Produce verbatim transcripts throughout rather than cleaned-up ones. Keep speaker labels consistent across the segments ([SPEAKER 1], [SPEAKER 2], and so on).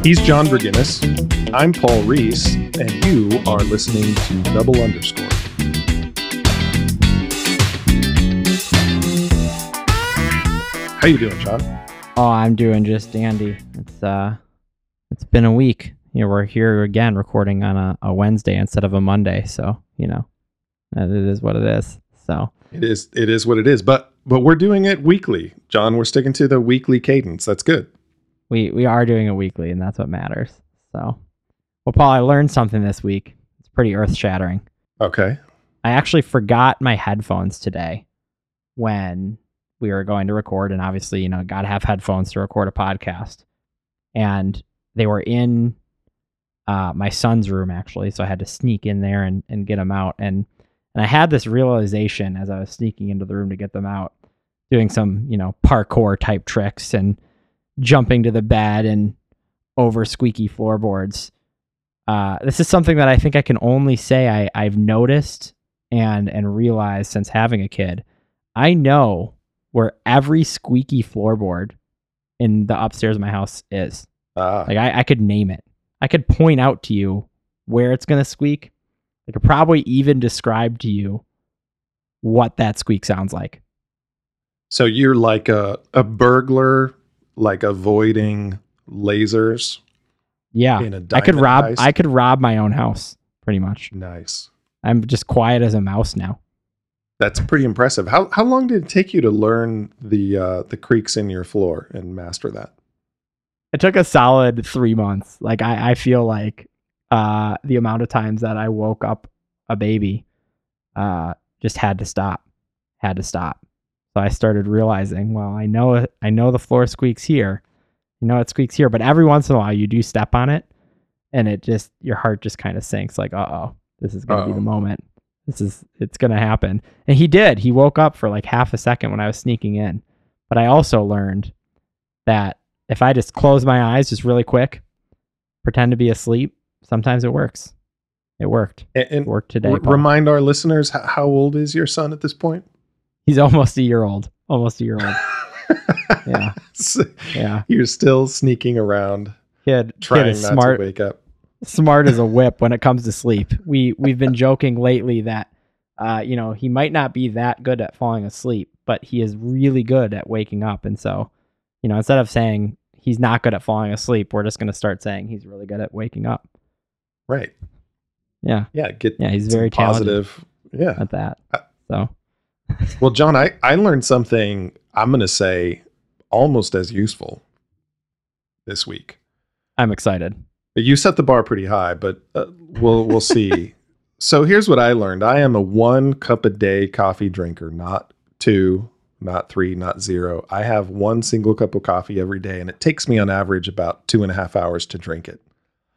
[SPEAKER 1] He's John Verginnis. I'm Paul Reese, and you are listening to Double Underscore. How you doing, John?
[SPEAKER 2] Oh, I'm doing just dandy. It's uh, it's been a week. You know, we're here again recording on a, a Wednesday instead of a Monday, so you know, it is what it is. So
[SPEAKER 1] it is. It is what it is. But but we're doing it weekly, John. We're sticking to the weekly cadence. That's good.
[SPEAKER 2] We we are doing it weekly, and that's what matters. So, well, Paul, I learned something this week. It's pretty earth shattering.
[SPEAKER 1] Okay.
[SPEAKER 2] I actually forgot my headphones today when we were going to record, and obviously, you know, gotta have headphones to record a podcast. And they were in uh, my son's room, actually, so I had to sneak in there and, and get them out. And and I had this realization as I was sneaking into the room to get them out, doing some, you know, parkour type tricks and jumping to the bed and over squeaky floorboards. Uh, this is something that I think I can only say I, I've noticed and and realized since having a kid. I know where every squeaky floorboard in the upstairs of my house is.
[SPEAKER 1] Ah.
[SPEAKER 2] Like I, I could name it. I could point out to you where it's going to squeak. I could probably even describe to you what that squeak sounds like.
[SPEAKER 1] So you're like a, a burglar, like avoiding lasers.
[SPEAKER 2] Yeah.
[SPEAKER 1] In a
[SPEAKER 2] I could
[SPEAKER 1] diamond
[SPEAKER 2] rob
[SPEAKER 1] heist?
[SPEAKER 2] I could rob my own house pretty much.
[SPEAKER 1] Nice.
[SPEAKER 2] I'm just quiet as a mouse now.
[SPEAKER 1] That's pretty impressive. How how long did it take you to learn the uh, the creaks in your floor and master that?
[SPEAKER 2] It took a solid three months. Like I, I feel like uh, the amount of times that I woke up a baby uh, just had to stop, had to stop. So I started realizing, well, I know it, I know the floor squeaks here, you know it squeaks here, but every once in a while you do step on it, and it just your heart just kind of sinks. Like, uh oh, this is gonna
[SPEAKER 1] Uh-oh.
[SPEAKER 2] be the moment. This is it's gonna happen. And he did. He woke up for like half a second when I was sneaking in. But I also learned that if I just close my eyes just really quick, pretend to be asleep, sometimes it works. It worked.
[SPEAKER 1] And, and
[SPEAKER 2] It worked today.
[SPEAKER 1] r-
[SPEAKER 2] Paul.
[SPEAKER 1] remind our listeners, how, how old is your son at this point?
[SPEAKER 2] He's almost a year old. Almost a year old. Yeah.
[SPEAKER 1] So
[SPEAKER 2] Yeah.
[SPEAKER 1] you're still sneaking around,
[SPEAKER 2] Kid,
[SPEAKER 1] trying
[SPEAKER 2] kid is
[SPEAKER 1] not
[SPEAKER 2] smart.
[SPEAKER 1] to wake up.
[SPEAKER 2] Smart as a whip when it comes to sleep. We we've been joking lately that uh, you know, he might not be that good at falling asleep, but he is really good at waking up. And so, you know, instead of saying he's not good at falling asleep, we're just gonna start saying he's really good at waking up.
[SPEAKER 1] Right.
[SPEAKER 2] Yeah.
[SPEAKER 1] Yeah. Get
[SPEAKER 2] Yeah, he's
[SPEAKER 1] some
[SPEAKER 2] very talented
[SPEAKER 1] positive. Yeah.
[SPEAKER 2] at that.
[SPEAKER 1] Uh,
[SPEAKER 2] So
[SPEAKER 1] Well, John, I, I learned something I'm going to say almost as useful this week.
[SPEAKER 2] I'm excited.
[SPEAKER 1] You set the bar pretty high, but uh, we'll we'll see. So here's what I learned. I am a one cup a day coffee drinker, not two, not three, not zero. I have one single cup of coffee every day, and it takes me on average about two and a half hours to drink it.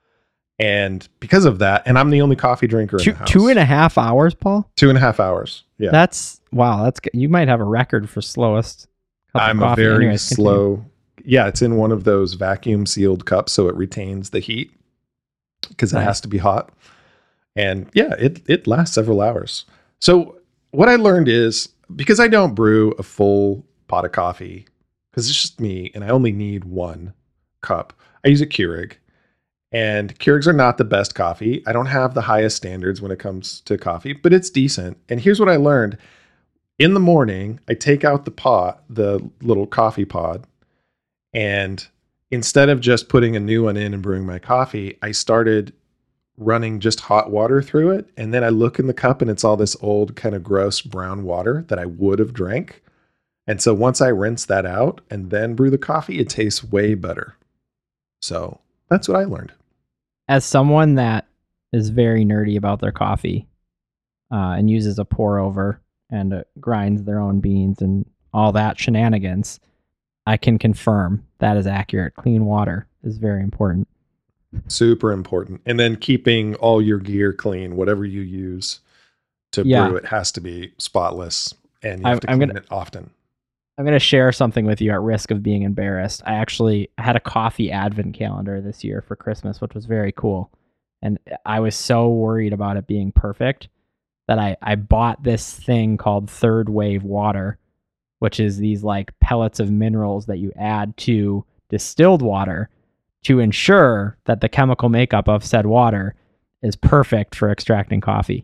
[SPEAKER 1] And because of that, and I'm the only coffee drinker
[SPEAKER 2] Two,
[SPEAKER 1] in the house.
[SPEAKER 2] two and a half hours, Paul?
[SPEAKER 1] Two and a half hours. Yeah.
[SPEAKER 2] That's wow. That's good. You might have a record for slowest cup
[SPEAKER 1] I'm
[SPEAKER 2] of
[SPEAKER 1] a
[SPEAKER 2] coffee.
[SPEAKER 1] very
[SPEAKER 2] Anyways, continue.
[SPEAKER 1] slow. Yeah, it's in one of those vacuum sealed cups, so it retains the heat because it
[SPEAKER 2] Nice.
[SPEAKER 1] has to be hot. And yeah, it it lasts several hours. So what I learned is, because I don't brew a full pot of coffee, because it's just me and I only need one cup, I use a Keurig. And Keurigs are not the best coffee. I don't have the highest standards when it comes to coffee, but it's decent. And here's what I learned. In the morning, I take out the pot, the little coffee pod, and instead of just putting a new one in and brewing my coffee, I started running just hot water through it. And then I look in the cup and it's all this old kind of gross brown water that I would have drank. And so once I rinse that out and then brew the coffee, it tastes way better. So that's what I learned.
[SPEAKER 2] As someone that is very nerdy about their coffee uh, and uses a pour over and uh, grinds their own beans and all that shenanigans, I can confirm that is accurate. Clean water is very important.
[SPEAKER 1] Super important. And then keeping all your gear clean, whatever you use to
[SPEAKER 2] Yeah.
[SPEAKER 1] brew it has to be spotless, and you have
[SPEAKER 2] I'm-
[SPEAKER 1] to
[SPEAKER 2] I'm
[SPEAKER 1] clean
[SPEAKER 2] gonna-
[SPEAKER 1] it often.
[SPEAKER 2] I'm going to share something with you at risk of being embarrassed. I actually had a coffee advent calendar this year for Christmas, which was very cool. And I was so worried about it being perfect that I, I bought this thing called Third Wave Water, which is these like pellets of minerals that you add to distilled water to ensure that the chemical makeup of said water is perfect for extracting coffee.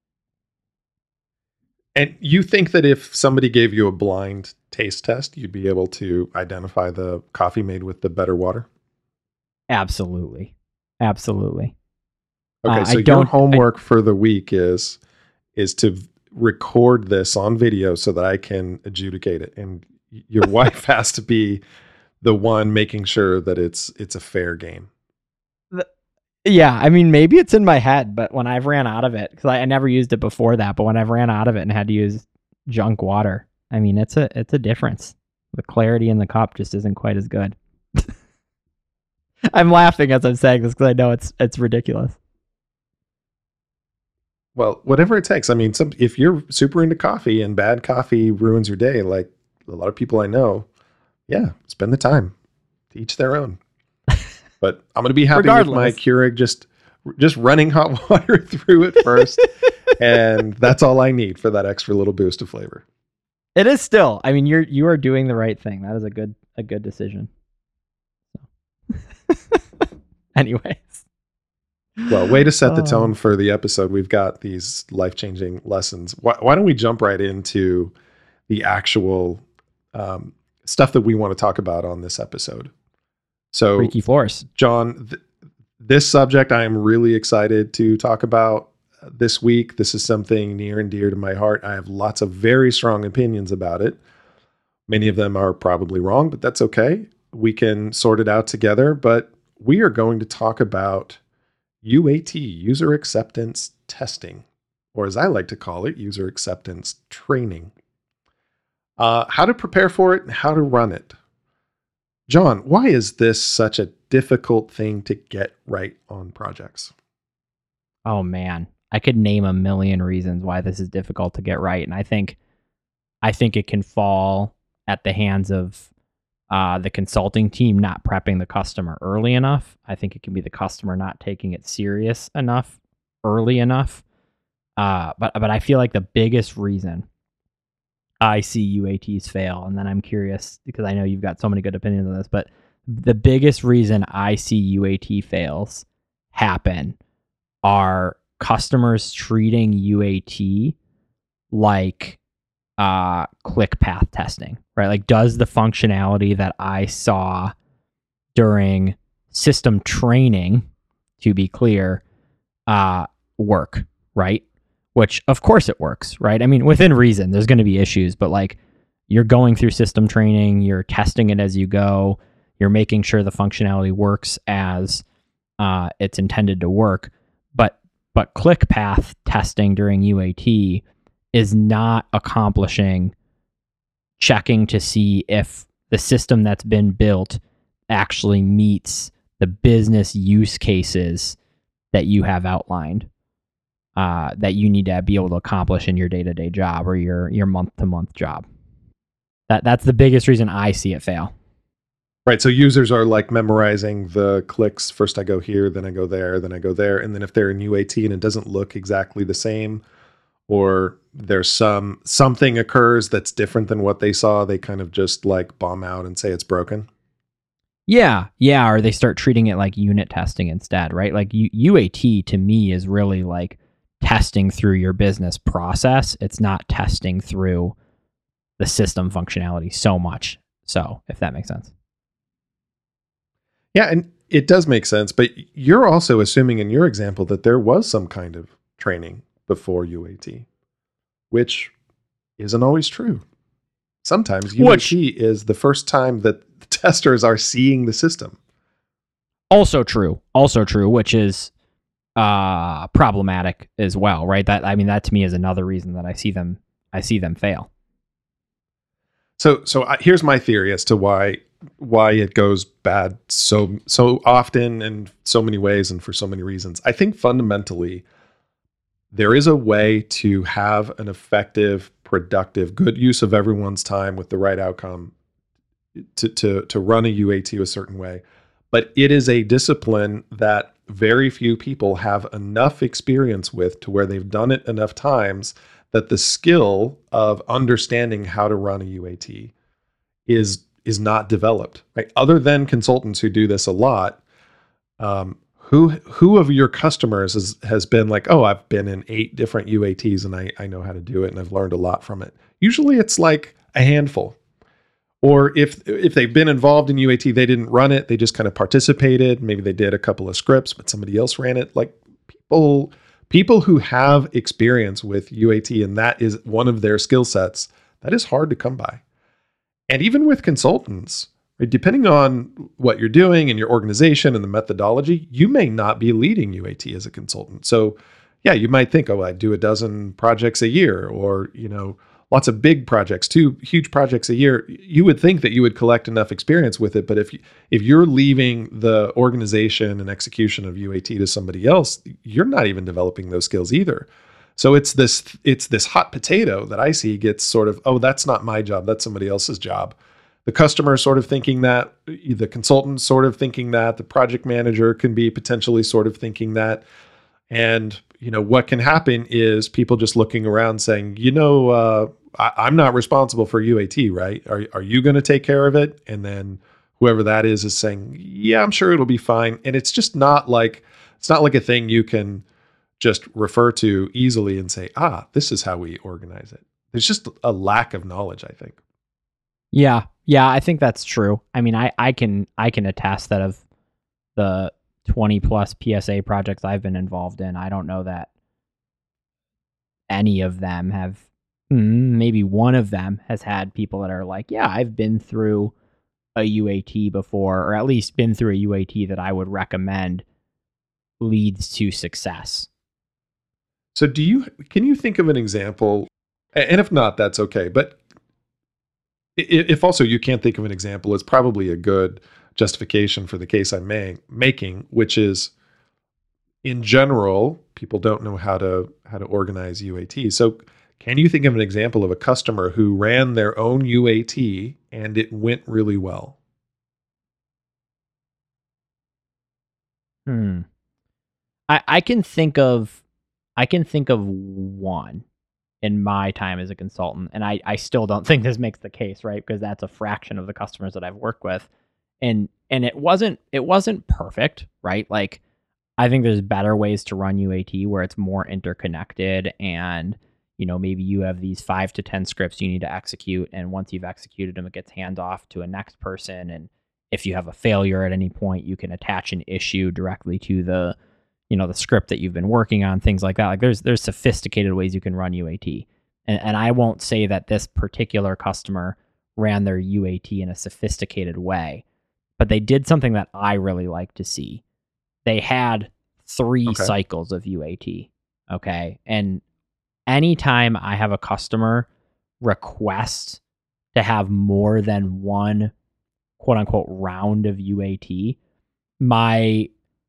[SPEAKER 1] And you think that if somebody gave you a blind taste test, you'd be able to identify the coffee made with the better water?
[SPEAKER 2] Absolutely. Absolutely.
[SPEAKER 1] Okay,
[SPEAKER 2] Uh,
[SPEAKER 1] so
[SPEAKER 2] I
[SPEAKER 1] your
[SPEAKER 2] don't-
[SPEAKER 1] homework for the week is is to v- record this on video so that I can adjudicate it, and y- your wife has to be the one making sure that it's it's a fair game.
[SPEAKER 2] Yeah, I mean, maybe it's in my head, but when I've ran out of it, because I, I never used it before that, but when I've ran out of it and had to use junk water, I mean, it's a it's a difference. The clarity in the cup just isn't quite as good. I'm laughing as I'm saying this because I know it's it's ridiculous.
[SPEAKER 1] Well, whatever it takes. I mean, some if you're super into coffee and bad coffee ruins your day, like a lot of people I know, yeah, spend the time. To each their own. But I'm going to be happy with my
[SPEAKER 2] Regardless.
[SPEAKER 1] Keurig just just running hot water through it first, and that's all I need for that extra little boost of flavor.
[SPEAKER 2] It is still. I mean, you're you are doing the right thing. That is a good a good decision. So. Anyways.
[SPEAKER 1] Well, way to set the
[SPEAKER 2] Oh.
[SPEAKER 1] tone for the episode. We've got these life-changing lessons. Why, why don't we jump right into the actual um, stuff that we want to talk about on this episode? So,
[SPEAKER 2] Freaky Force.
[SPEAKER 1] John, th- this subject I am really excited to talk about this week. This is something near and dear to my heart. I have lots of very strong opinions about it. Many of them are probably wrong, but that's okay. We can sort it out together. But we are going to talk about U A T, user acceptance testing, or as I like to call it, user acceptance training. Uh, how to prepare for it and how to run it. John, why is this such a difficult thing to get right on projects?
[SPEAKER 2] Oh man, I could name a million reasons why this is difficult to get right, and I think, I think it can fall at the hands of uh, the consulting team not prepping the customer early enough. I think it can be the customer not taking it serious enough early enough. Uh, but but I feel like the biggest reason I see U A Ts fail, and then I'm curious because I know you've got so many good opinions on this, but the biggest reason I see U A T fails happen are customers treating U A T like uh, click path testing, right? Like, does the functionality that I saw during system training, to be clear, uh, work, right? Which, of course, it works, right? I mean, within reason, there's going to be issues, but like, you're going through system training, you're testing it as you go, you're making sure the functionality works as uh, it's intended to work. But but click path testing during U A T is not accomplishing checking to see if the system that's been built actually meets the business use cases that you have outlined, uh, that you need to be able to accomplish in your day-to-day job or your your month-to-month job. That that's the biggest reason I see it fail.
[SPEAKER 1] Right. So users are like memorizing the clicks. First I go here, then I go there, then I go there. And then if they're in U A T and it doesn't look exactly the same, or there's some something occurs that's different than what they saw, they kind of just like bomb out and say it's broken.
[SPEAKER 2] Yeah, yeah, or they start treating it like unit testing instead, right? Like U- UAT to me is really like testing through your business process. It's not testing through the system functionality so much. So, if that makes sense.
[SPEAKER 1] Yeah, and it does make sense, but you're also assuming in your example that there was some kind of training before U A T, which isn't always true. Sometimes U A T
[SPEAKER 2] Which-
[SPEAKER 1] is the first time that the testers are seeing the system.
[SPEAKER 2] Also true. Also true, which is uh problematic as well, right? That I mean that to me is another reason that I see them I see them fail.
[SPEAKER 1] So, so I, here's my theory as to why why it goes bad so so often and so many ways and for so many reasons. I think fundamentally there is a way to have an effective, productive, good use of everyone's time with the right outcome to to to run a U A T a certain way. But it is a discipline that very few people have enough experience with to where they've done it enough times that the skill of understanding how to run a U A T is is not developed. Right? Other than consultants who do this a lot, Um, who who of your customers has, has been like, oh, I've been in eight different U A Ts and I, I know how to do it and I've learned a lot from it. Usually it's like a handful. Or if if they've been involved in U A T, they didn't run it, they just kind of participated. Maybe they did a couple of scripts, but somebody else ran it. Like people people who have experience with U A T and that is one of their skill sets, that is hard to come by. And even with consultants, right, depending on what you're doing and your organization and the methodology, you may not be leading U A T as a consultant. So yeah, you might think, oh, I do a dozen projects a year, or, you know, lots of big projects, two huge projects a year. You would think that you would collect enough experience with it. But if, you, if you're leaving the organization and execution of U A T to somebody else, you're not even developing those skills either. So it's this, it's this hot potato that I see gets sort of, oh, that's not my job, that's somebody else's job. The customer sort of thinking that, the consultant sort of thinking that, the project manager can be potentially sort of thinking that. And, you know, what can happen is people just looking around saying, you know, uh, I, I'm not responsible for U A T, right? Are, are you going to take care of it? And then whoever that is is saying, yeah, I'm sure it'll be fine. And it's just not like, it's not like a thing you can just refer to easily and say, ah, this is how we organize it. There's just a lack of knowledge, I think.
[SPEAKER 2] Yeah. Yeah, I think that's true. I mean, I, I can I can attest that of the twenty plus P S A projects I've been involved in, I don't know that any of them have, maybe one of them has had people that are like, yeah, I've been through a U A T before, or at least been through a U A T that I would recommend leads to success.
[SPEAKER 1] So do you, can you think of an example? And if not, that's okay. But if also you can't think of an example, it's probably a good justification for the case I'm ma- making, which is in general, people don't know how to how to organize U A T. So can you think of an example of a customer who ran their own U A T and it went really well?
[SPEAKER 2] Hmm. I, I can think of I can think of one in my time as a consultant. And I, I still don't think this makes the case, right? Because that's a fraction of the customers that I've worked with. And and it wasn't it wasn't perfect, right? Like I think there's better ways to run U A T where it's more interconnected and, you know, maybe you have these five to ten scripts you need to execute. And once you've executed them, it gets hands off to a next person. And if you have a failure at any point, you can attach an issue directly to the, you know, the script that you've been working on, things like that. Like there's there's sophisticated ways you can run U A T. And and I won't say that this particular customer ran their U A T in a sophisticated way, but they did something that I really like to see. They had three okay. cycles of U A T. Okay. And anytime I have a customer request to have more than one quote unquote round of U A T, my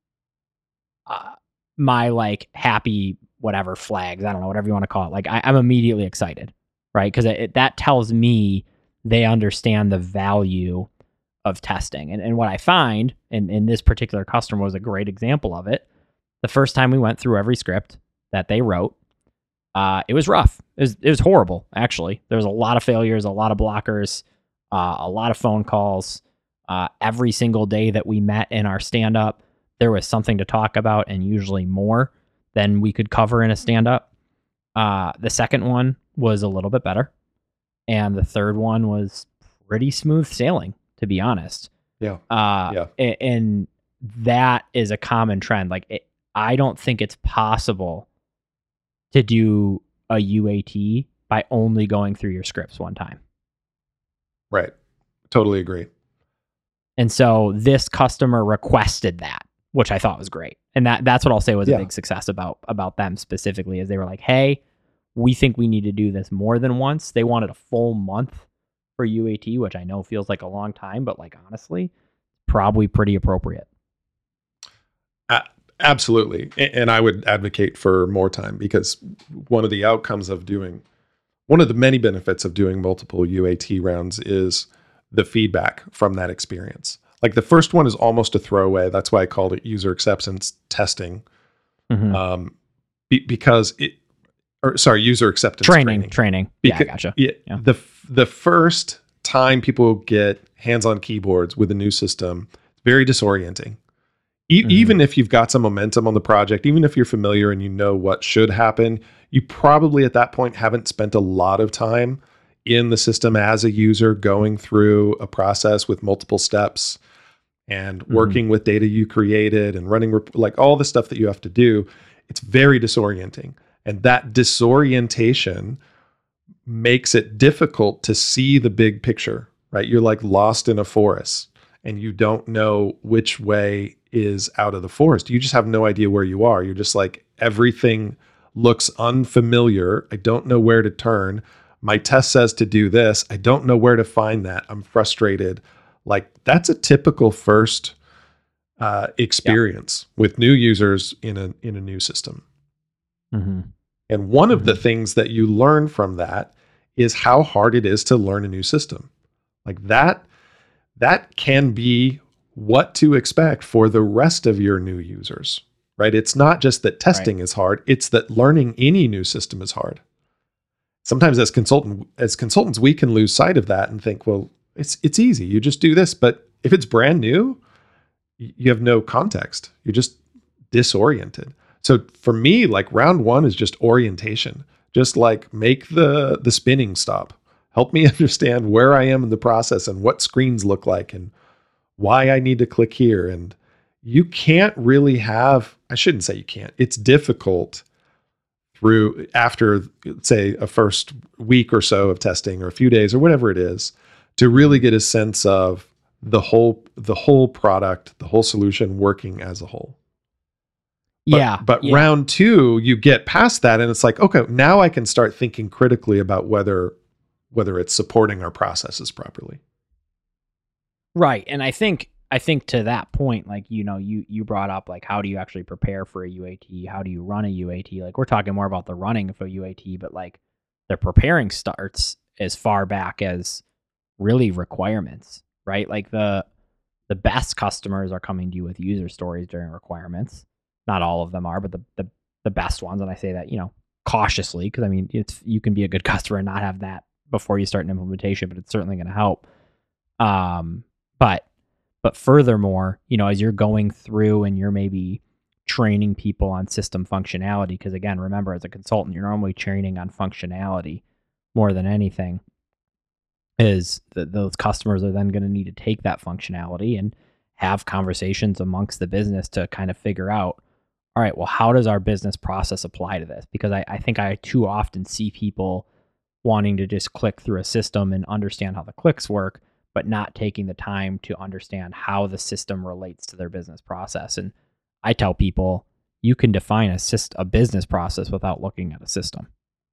[SPEAKER 2] Uh, my like happy whatever flags, I don't know, whatever you want to call it. Like I, I'm immediately excited, right? Because it, it, that tells me they understand the value of testing. And and what I find, and, and this particular customer was a great example of it. The first time we went through every script that they wrote, uh, it was rough. It was, it was horrible, actually. There was a lot of failures, a lot of blockers, uh, a lot of phone calls. Uh, every single day that we met in our stand-up, there was something to talk about, and usually more than we could cover in a stand-up. Uh, the second one was a little bit better. And the third one was pretty smooth sailing, to be honest.
[SPEAKER 1] Yeah.
[SPEAKER 2] Uh,
[SPEAKER 1] yeah.
[SPEAKER 2] And, and that is a common trend. Like, it, I don't think it's possible to do a U A T by only going through your scripts one time.
[SPEAKER 1] Right. Totally agree.
[SPEAKER 2] And so this customer requested that, which I thought was great. And that that's what I'll say was yeah. a big success about about them specifically, is they were like, hey, we think we need to do this more than once. They wanted a full month for U A T, which I know feels like a long time, but like honestly, probably pretty appropriate.
[SPEAKER 1] Uh, absolutely. And I would advocate for more time, because one of the outcomes of doing, one of the many benefits of doing multiple U A T rounds is the feedback from that experience. Like the first one is almost a throwaway. That's why I called it user acceptance testing. Mm-hmm. Um, be, because it, or sorry, user acceptance
[SPEAKER 2] training,
[SPEAKER 1] training.
[SPEAKER 2] training.
[SPEAKER 1] Because,
[SPEAKER 2] yeah, I gotcha.
[SPEAKER 1] Yeah,
[SPEAKER 2] yeah.
[SPEAKER 1] The, the first time people get hands on keyboards with a new system, it's very disorienting. E-
[SPEAKER 2] Mhm.
[SPEAKER 1] Even if you've got some momentum on the project, even if you're familiar and you know what should happen, you probably at that point haven't spent a lot of time in the system as a user going through a process with multiple steps and working with data you created and running rep- like all the stuff that you have to do. It's very disorienting. And that disorientation makes it difficult to see the big picture, right? You're like lost in a forest and you don't know which way is out of the forest. You just have no idea where you are. You're just like, everything looks unfamiliar. I don't know where to turn. My test says to do this. I don't know where to find that. I'm frustrated. Like, that's a typical first uh, experience yeah. with new users in a in a new system.
[SPEAKER 2] Mm-hmm.
[SPEAKER 1] And one
[SPEAKER 2] mm-hmm.
[SPEAKER 1] of the things that you learn from that is how hard it is to learn a new system. Like that, that can be what to expect for the rest of your new users, right? It's not just that testing right. is hard, it's that learning any new system is hard. Sometimes as consultant, as consultants, we can lose sight of that and think, well, it's it's easy. You just do this. But if it's brand new, you have no context. You're just disoriented. So for me, like round one is just orientation. Just like make the the spinning stop. Help me understand where I am in the process and what screens look like and why I need to click here. And you can't really have, I shouldn't say you can't. It's difficult through after, say, a first week or so of testing or a few days or whatever it is, to really get a sense of the whole the whole product, the whole solution working as a whole. But,
[SPEAKER 2] yeah.
[SPEAKER 1] But
[SPEAKER 2] yeah.
[SPEAKER 1] round two, you get past that and it's like, okay, now I can start thinking critically about whether whether it's supporting our processes properly.
[SPEAKER 2] Right. And I think I think to that point, like, you know, you you brought up like how do you actually prepare for a U A T? How do you run a U A T? Like we're talking more about the running of a U A T, but like the preparing starts as far back as really requirements, right? Like the the best customers are coming to you with user stories during requirements. Not all of them are, but the the, the best ones, and I say that, you know, cautiously, because I mean it's you can be a good customer and not have that before you start an implementation, but it's certainly going to help. Um, but but furthermore, you know, as you're going through and you're maybe training people on system functionality, because again, remember, as a consultant, you're normally training on functionality more than anything. Is that those customers are then going to need to take that functionality and have conversations amongst the business to kind of figure out, all right, well, how does our business process apply to this? Because I, I think I too often see people wanting to just click through a system and understand how the clicks work, but not taking the time to understand how the system relates to their business process. And I tell people, you can define a, syst- a business process without looking at a system.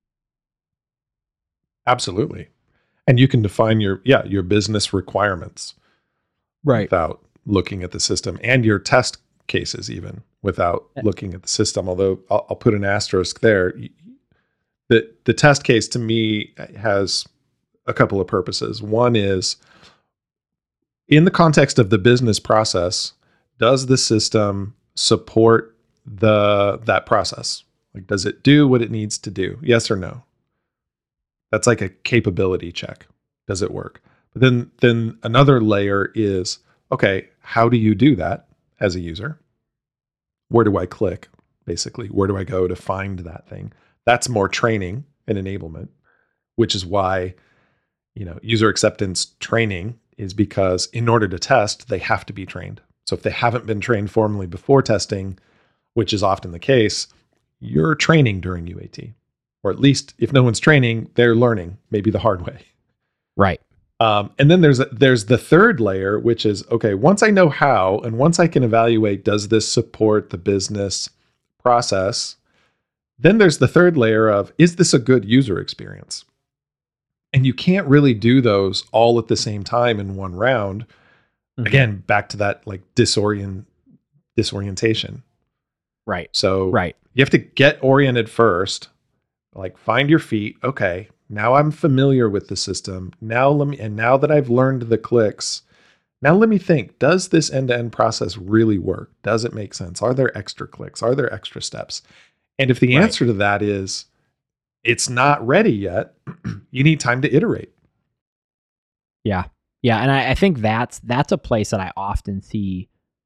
[SPEAKER 1] Absolutely. And you can define your, yeah, your business requirements
[SPEAKER 2] right.
[SPEAKER 1] without looking at the system, and your test cases even without yeah. looking at the system. Although I'll, I'll put an asterisk there. The, the test case to me has a couple of purposes. One is in the context of the business process, does the system support the that process? Like, does it do what it needs to do? Yes or no? That's like a capability check. Does it work? But then, then another layer is, okay, how do you do that as a user? Where do I click? Basically, where do I go to find that thing? That's more training and enablement, which is why, you know, user acceptance training is because in order to test, they have to be trained. So if they haven't been trained formally before testing, which is often the case, you're training during U A T. Or at least if no one's training, they're learning, maybe the hard way.
[SPEAKER 2] Right.
[SPEAKER 1] Um, and then there's a, there's the third layer, which is, okay, once I know how, and once I can evaluate, does this support the business process? Then there's the third layer of, is this a good user experience? And you can't really do those all at the same time in one round. Mm-hmm. Again, back to that like disorient disorientation.
[SPEAKER 2] Right.
[SPEAKER 1] So
[SPEAKER 2] right.
[SPEAKER 1] you have to get oriented first. Like find your feet. Okay, now I'm familiar with the system. Now let me, and now that I've learned the clicks, now let me think, does this end-to-end process really work? Does it make sense? Are there extra clicks? Are there extra steps? And if the
[SPEAKER 2] right.
[SPEAKER 1] answer to that is, it's not ready yet, you need time to iterate.
[SPEAKER 2] Yeah. Yeah. And I, I think that's, that's a place that I often see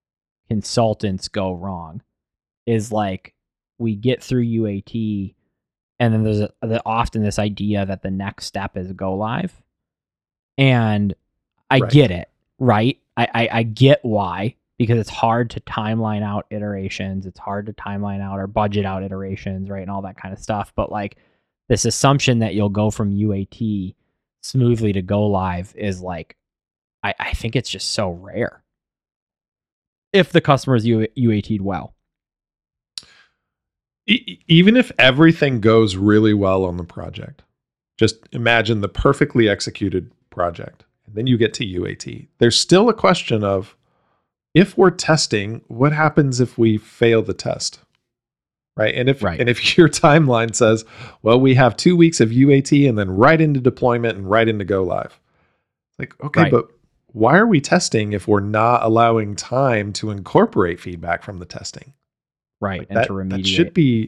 [SPEAKER 2] consultants go wrong is like we get through U A T and then there's a, the, often this idea that the next step is go live. And I
[SPEAKER 1] Right.
[SPEAKER 2] get it, right? I, I, I get why, because it's hard to timeline out iterations. It's hard to timeline out or budget out iterations, right? And all that kind of stuff. But like this assumption that you'll go from U A T smoothly to go live is like, I, I think it's just so rare. If the customer's U A T'd well.
[SPEAKER 1] E- even if everything goes really well on the project, just imagine the perfectly executed project. And then you get to U A T. There's still a question of, if we're testing, what happens if we fail the test? Right. And if
[SPEAKER 2] Right.
[SPEAKER 1] and if your timeline says, well, we have two weeks of U A T and then right into deployment and right into go live. Like, okay,
[SPEAKER 2] Right.
[SPEAKER 1] but why are we testing if we're not allowing time to incorporate feedback from the testing?
[SPEAKER 2] Right.
[SPEAKER 1] Like
[SPEAKER 2] and
[SPEAKER 1] that,
[SPEAKER 2] to remediate.
[SPEAKER 1] that should be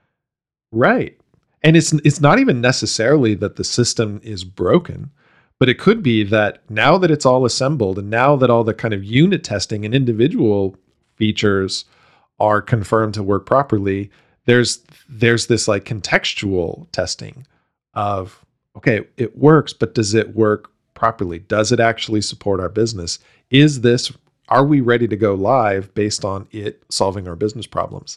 [SPEAKER 1] right. And it's it's not even necessarily that the system is broken, but it could be that now that it's all assembled and now that all the kind of unit testing and individual features are confirmed to work properly, there's there's this like contextual testing of, okay, it works, but does it work properly? Does it actually support our business? Is this, are we ready to go live based on it solving our business problems?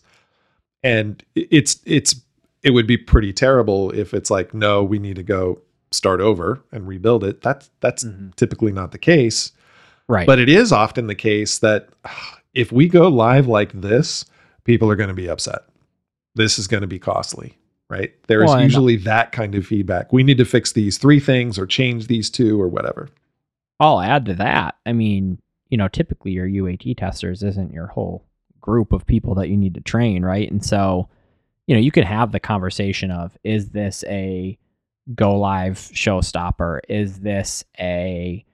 [SPEAKER 1] And it's it's it would be pretty terrible if it's like, no, we need to go start over and rebuild it. That's that's
[SPEAKER 2] Mm-hmm.
[SPEAKER 1] typically not the case.
[SPEAKER 2] Right.
[SPEAKER 1] But it is often the case that if we go live like this, people are going to be upset. This is going to be costly, right? There is
[SPEAKER 2] Well, and-
[SPEAKER 1] usually that kind of feedback. We need to fix these three things or change these two or whatever.
[SPEAKER 2] I'll add to that. I mean, you know, typically your U A T testers isn't your whole group of people that you need to train, right? And so, you know, you could have the conversation of, is this a go live showstopper? Is this a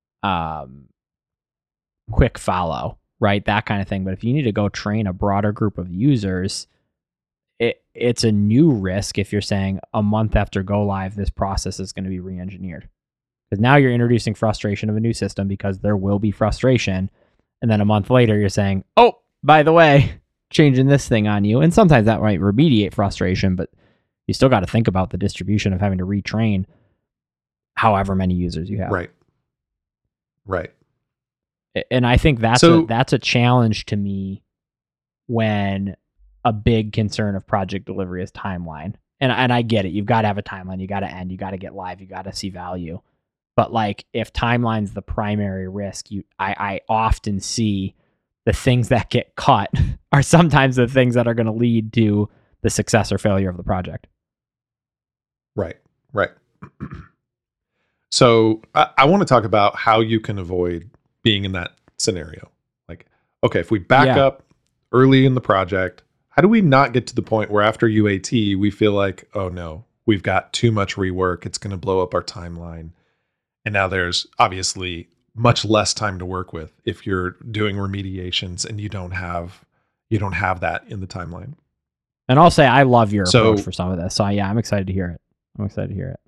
[SPEAKER 2] um, quick follow, right? That kind of thing. But if you need to go train a broader group of users, it it's a new risk if you're saying a month after go live, this process is going to be re-engineered. Because now you're introducing frustration of a new system because there will be frustration. And then a month later, you're saying, oh, by the way, changing this thing on you. And sometimes that might remediate frustration, but you still got to think about the distribution of having to retrain however many users you have.
[SPEAKER 1] Right. Right.
[SPEAKER 2] And I think that's
[SPEAKER 1] So-
[SPEAKER 2] a, that's a challenge to me when a big concern of project delivery is timeline. And and I get it. You've got to have a timeline. You got to end. You got to get live. You got to see value. But like if timeline's the primary risk, you I, I often see the things that get cut are sometimes the things that are going to lead to the success or failure of the project.
[SPEAKER 1] Right. Right. So I, I want to talk about how you can avoid being in that scenario. Like, okay, if we back
[SPEAKER 2] Yeah.
[SPEAKER 1] up early in the project, how do we not get to the point where after U A T, we feel like, oh no, we've got too much rework. It's going to blow up our timeline. And now there's obviously much less time to work with if you're doing remediations and you don't have, you don't have that in the timeline.
[SPEAKER 2] And I'll say I love your
[SPEAKER 1] So-
[SPEAKER 2] approach for some of this. So yeah, I'm excited to hear it. I'm excited to hear it.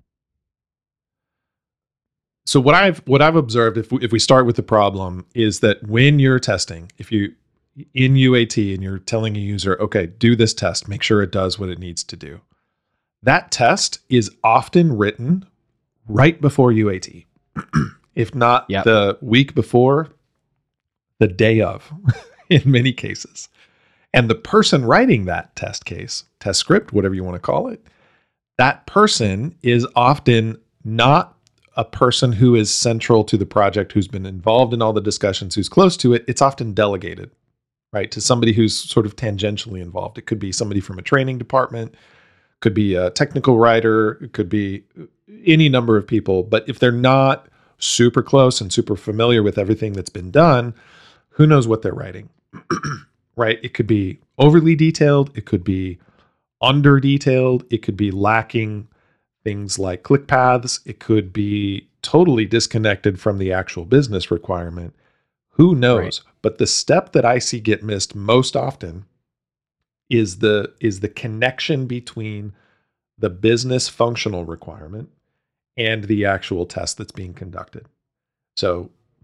[SPEAKER 1] So what I've what I've observed, if we, if we start with the problem, is that when you're testing, if you in U A T and you're telling a user, okay, do this test, make sure it does what it needs to do. That test is often written right before U A T, if not
[SPEAKER 2] Yep.
[SPEAKER 1] the week before, the day of, in many cases. And the person writing that test case, test script, whatever you want to call it, that person is often not a person who is central to the project, who's been involved in all the discussions, who's close to it. It's often delegated, right, to somebody who's sort of tangentially involved. It could be somebody from a training department, could be a technical writer, it could be any number of people. But if they're not super close and super familiar with everything that's been done, who knows what they're writing, right? It could be overly detailed. It could be under detailed. It could be lacking things like click paths. It could be totally disconnected from the actual business requirement. Who knows?
[SPEAKER 2] Right.
[SPEAKER 1] But the step that I see get missed most often is the is the connection between the business functional requirement and the actual test that's being conducted. So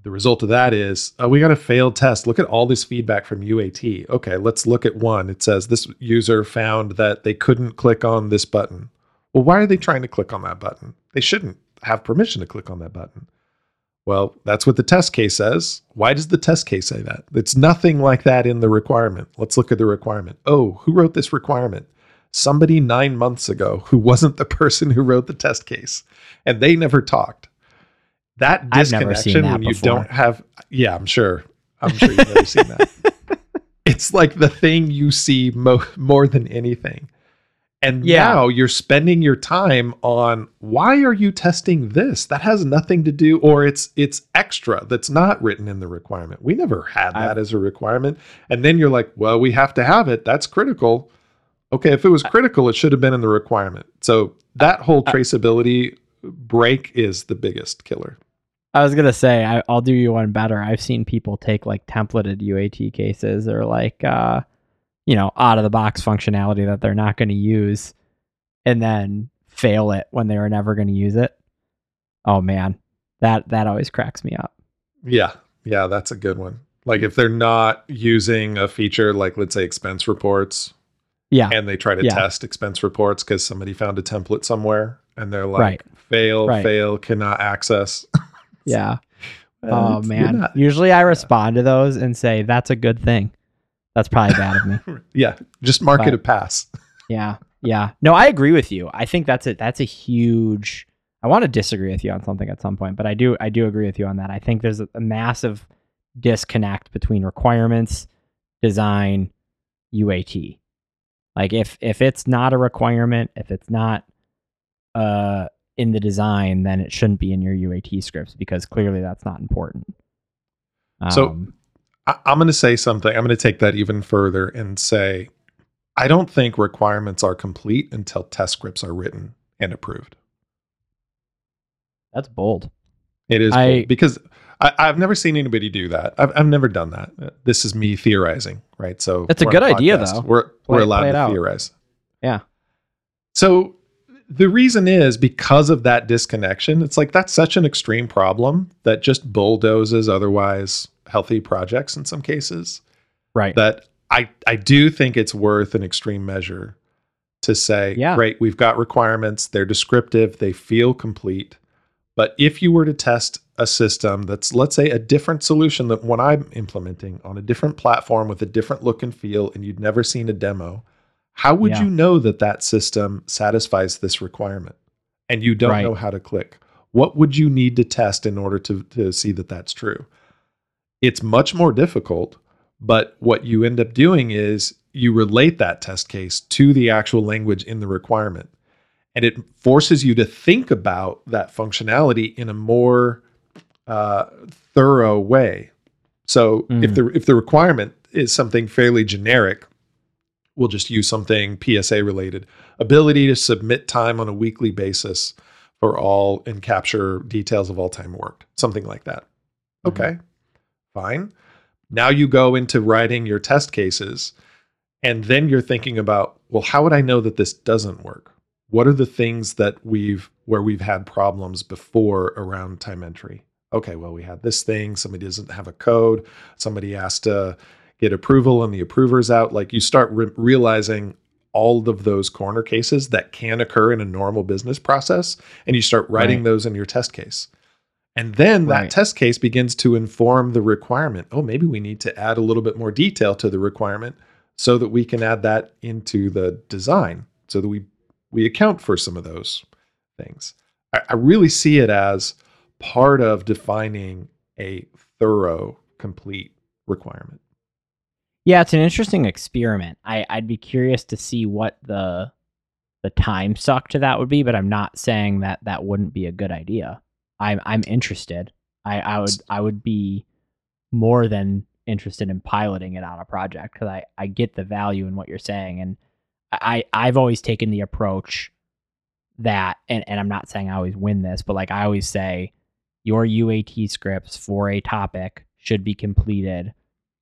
[SPEAKER 1] the result of that is, oh, we got a failed test. Look at all this feedback from U A T. Okay, let's look at one. It says this user found that they couldn't click on this button. Well, why are they trying to click on that button? They shouldn't have permission to click on that button. Well, that's what the test case says. Why does the test case say that? It's nothing like that in the requirement. Let's look at the requirement. Oh, who wrote this requirement? Somebody nine months ago who wasn't the person who wrote the test case, and they never talked. That disconnection that when you before. don't have, yeah, I'm sure. I'm sure you've never seen that. It's like the thing you see mo- more than anything. And yeah. now you're spending your time on, why are you testing this? That has nothing to do, or it's it's extra that's not written in the requirement. We never had that I, as a requirement. And then you're like, well, we have to have it. That's critical. Okay, if it was critical, it should have been in the requirement. So that whole traceability break is the biggest killer.
[SPEAKER 2] I was going to say, I, I'll do you one better. I've seen people take like templated U A T cases or like, uh, you know, out of the box functionality that they're not going to use and then fail it when they were never going to use it. Oh man, that, that always cracks me up.
[SPEAKER 1] Yeah. Yeah. That's a good one. Like if they're not using a feature, like let's say expense reports.
[SPEAKER 2] Yeah.
[SPEAKER 1] And they try to
[SPEAKER 2] yeah.
[SPEAKER 1] test expense reports because somebody found a template somewhere and they're like,
[SPEAKER 2] right.
[SPEAKER 1] fail,
[SPEAKER 2] right.
[SPEAKER 1] fail, cannot access.
[SPEAKER 2] Yeah. Uh, oh man. Not, Usually I respond yeah. to those and say, that's a good thing. That's probably bad of me.
[SPEAKER 1] Yeah. Just mark
[SPEAKER 2] but,
[SPEAKER 1] it a pass.
[SPEAKER 2] Yeah. Yeah. No, I agree with you. I think that's it. That's a huge, I want to disagree with you on something at some point, but I do, I do agree with you on that. I think there's a, a massive disconnect between requirements, design, U A T. Like if, if it's not a requirement, if it's not, uh, in the design, then it shouldn't be in your U A T scripts because clearly that's not important.
[SPEAKER 1] Um, so I, I'm going to say something. I'm going to take that even further and say, I don't think requirements are complete until test scripts are written and approved.
[SPEAKER 2] That's bold.
[SPEAKER 1] It is
[SPEAKER 2] I,
[SPEAKER 1] bold because I, I've never seen anybody do that. I've, I've never done that. This is me theorizing, right? So
[SPEAKER 2] it's a good idea though.
[SPEAKER 1] We're,
[SPEAKER 2] play,
[SPEAKER 1] we're allowed to out. theorize.
[SPEAKER 2] Yeah.
[SPEAKER 1] So the reason is because of that disconnection. It's like that's such an extreme problem that just bulldozes otherwise healthy projects in some cases.
[SPEAKER 2] Right.
[SPEAKER 1] That I, I do think it's worth an extreme measure to say,
[SPEAKER 2] yeah.
[SPEAKER 1] great, we've got requirements. They're descriptive. They feel complete. But if you were to test a system that's, let's say, a different solution than what I'm implementing on a different platform with a different look and feel, and you'd never seen a demo, how would
[SPEAKER 2] yeah.
[SPEAKER 1] you know that that system satisfies this requirement and you don't
[SPEAKER 2] right.
[SPEAKER 1] know how to click? What would you need to test in order to, to see that that's true? It's much more difficult, but what you end up doing is you relate that test case to the actual language in the requirement. And it forces you to think about that functionality in a more uh, thorough way. So mm. if the if the requirement is something fairly generic, we'll just use something P S A related. Ability to submit time on a weekly basis for all and capture details of all time worked. Something like that. Mm-hmm. Okay, fine. Now you go into writing your test cases and then you're thinking about, well, how would I know that this doesn't work? What are the things that we've, where we've had problems before around time entry? Okay, well, we had this thing. Somebody doesn't have a code. Somebody asked to get approval and the approver's out. Like you start re- realizing all of those corner cases that can occur in a normal business process, and you start writing right. those in your test case. And then that
[SPEAKER 2] right.
[SPEAKER 1] test case begins to inform the requirement. Oh, maybe we need to add a little bit more detail to the requirement so that we can add that into the design so that we, we account for some of those things. I, I really see it as part of defining a thorough, complete requirement.
[SPEAKER 2] Yeah, it's an interesting experiment. I, I'd be curious to see what the the time suck to that would be, but I'm not saying that that wouldn't be a good idea. I'm I'm interested. I, I would I would be more than interested in piloting it on a project because I, I get the value in what you're saying. And I, I've always taken the approach that, and, and I'm not saying I always win this, but like I always say, your U A T scripts for a topic should be completed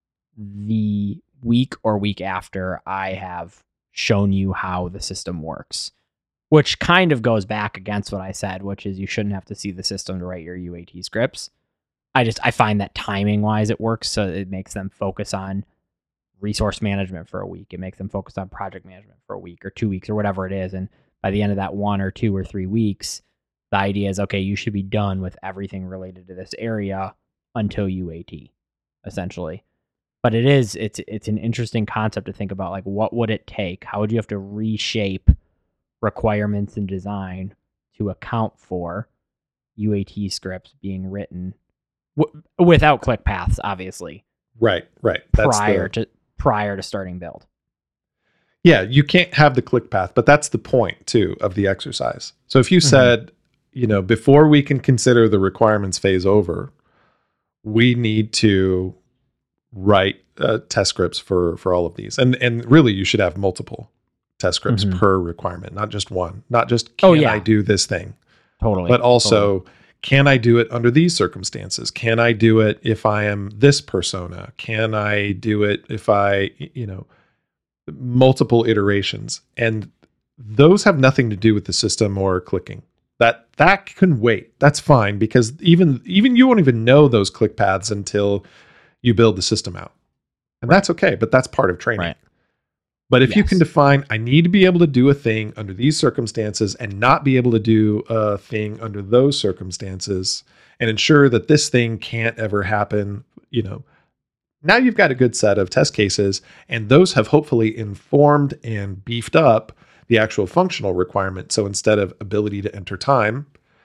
[SPEAKER 2] the week or week after I have shown you how the system works, which kind of goes back against what I said, which is you shouldn't have to see the system to write your U A T scripts. I just I find that timing wise it works, so it makes them focus on resource management for a week. It makes them focus on project management for a week or two weeks or whatever it is. And by the end of that one or two or three weeks, the idea is, okay, you should be done with everything related to this area until U A T, essentially. But it is, it's it's an interesting concept to think about, like, what would it take? How would you have to reshape requirements and design to account for U A T scripts being written w- without click paths, obviously.
[SPEAKER 1] Right, right. That's
[SPEAKER 2] prior
[SPEAKER 1] the,
[SPEAKER 2] to prior to starting build.
[SPEAKER 1] Yeah, you can't have the click path, but that's the point too of the exercise. So if you mm-hmm. said, you know, before we can consider the requirements phase over, we need to write uh, test scripts for for all of these, and and really you should have multiple test scripts mm-hmm. per requirement, not just one. Not just can
[SPEAKER 2] oh, yeah.
[SPEAKER 1] I do this thing,
[SPEAKER 2] totally,
[SPEAKER 1] but also
[SPEAKER 2] totally.
[SPEAKER 1] Can I do it under these circumstances? Can I do it if I am this persona? Can I do it if I, you know, multiple iterations? And those have nothing to do with the system or clicking. That that can wait. That's fine, because even even you won't even know those click paths until you build the system out. And right. that's okay, but that's part of training.
[SPEAKER 2] Right.
[SPEAKER 1] But if
[SPEAKER 2] yes.
[SPEAKER 1] you can define, I need to be able to do a thing under these circumstances and not be able to do a thing under those circumstances, and ensure that this thing can't ever happen, you know, now you've got a good set of test cases, and those have hopefully informed and beefed up the actual functional requirement. So instead of ability to enter time,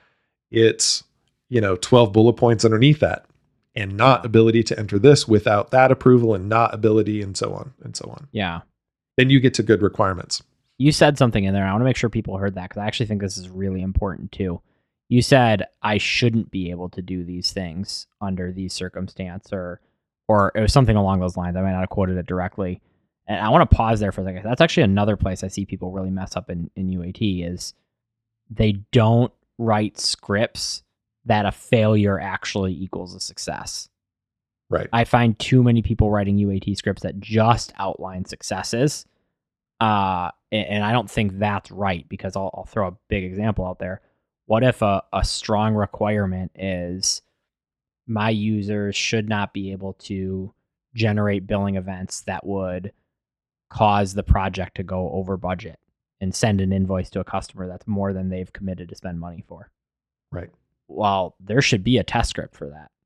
[SPEAKER 1] it's, you know, twelve bullet points underneath that, and not ability to enter this without that approval, and not ability, and so on and so on.
[SPEAKER 2] Yeah.
[SPEAKER 1] Then you get to good requirements.
[SPEAKER 2] You said something in there. I want to make sure people heard that, because I actually think this is really important too. You said I shouldn't be able to do these things under these circumstances, or or it was something along those lines. I might not have quoted it directly. And I want to pause there for a second. That's actually another place I see people really mess up in, in U A T, is they don't write scripts that a failure actually equals a success.
[SPEAKER 1] Right.
[SPEAKER 2] I find too many people writing U A T scripts that just outline successes. Uh, and, and I don't think that's right, because I'll, I'll throw a big example out there. What if a, a strong requirement is my users should not be able to generate billing events that would cause the project to go over budget and send an invoice to a customer that's more than they've committed to spend money for?
[SPEAKER 1] Right.
[SPEAKER 2] Well, there should be a test script for that.